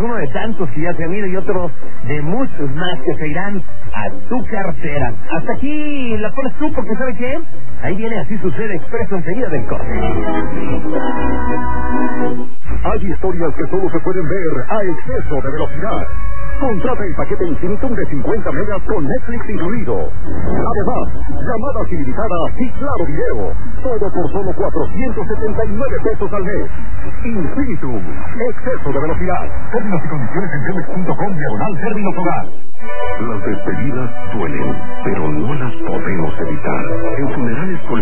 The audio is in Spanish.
uno de tantos que ya se han ido y otro de muchos más que se irán a tu cartera. Hasta aquí la pones tú, porque ¿sabe qué? Ahí viene Así Sucede Expreso enseguida del corte. Hay historias que solo se pueden ver a exceso de velocidad. Contrata el paquete Infinitum de 50 megas con Netflix incluido. Además, llamadas ilimitadas y claro video. Todo por solo 479 pesos al mes. Infinitum, exceso de velocidad. Términos y condiciones en Telmex.com/términos hogar. Las despedidas duelen, pero no las podemos evitar. En Funerales